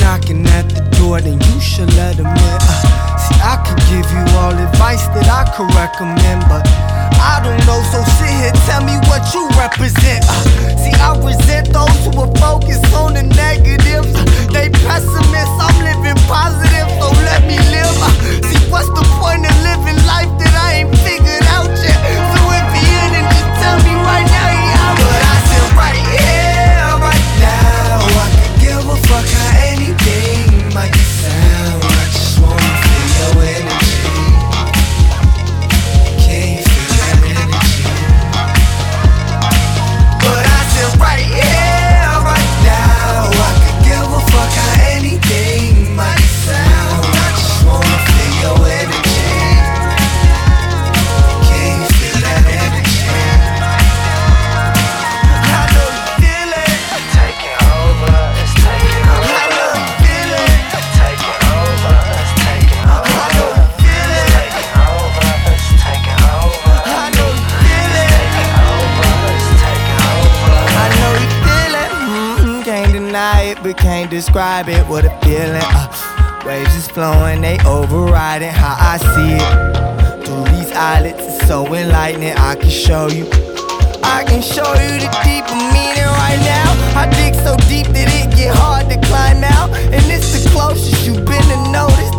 knocking at the door, then you should let them in. See, I could give you all advice that I could recommend, but I don't know, so sit here, tell me what you represent. See, I resent those who are focused on the negatives. They pessimists, I'm living positive, so let me live. See, what's the point of living life that I ain't figured out yet? So if you're in it, just tell me right now, yeah. But I said right here, right now, I could give a fuck how anything might sound. I just wanna feel your energy. Can you feel that energy? But I said right here, right now, I could give a fuck how anything might sound. I just wanna feel your energy. Can you feel that energy? I know you feel it. Taking over, it's taking over. I know you feel it. Taking over, it's taking over. I know you feel it. Taking over, it's taking over. I know you feel it. Taking over, it's taking over. I know you feel it. Can't deny it, but can't describe it. What a feeling. Waves is flowing, they overriding how I see it. Through these eyelids, it's so enlightening. I can show you the deeper meaning right now. I dig so deep that it get hard to climb out, and it's the closest you've been to notice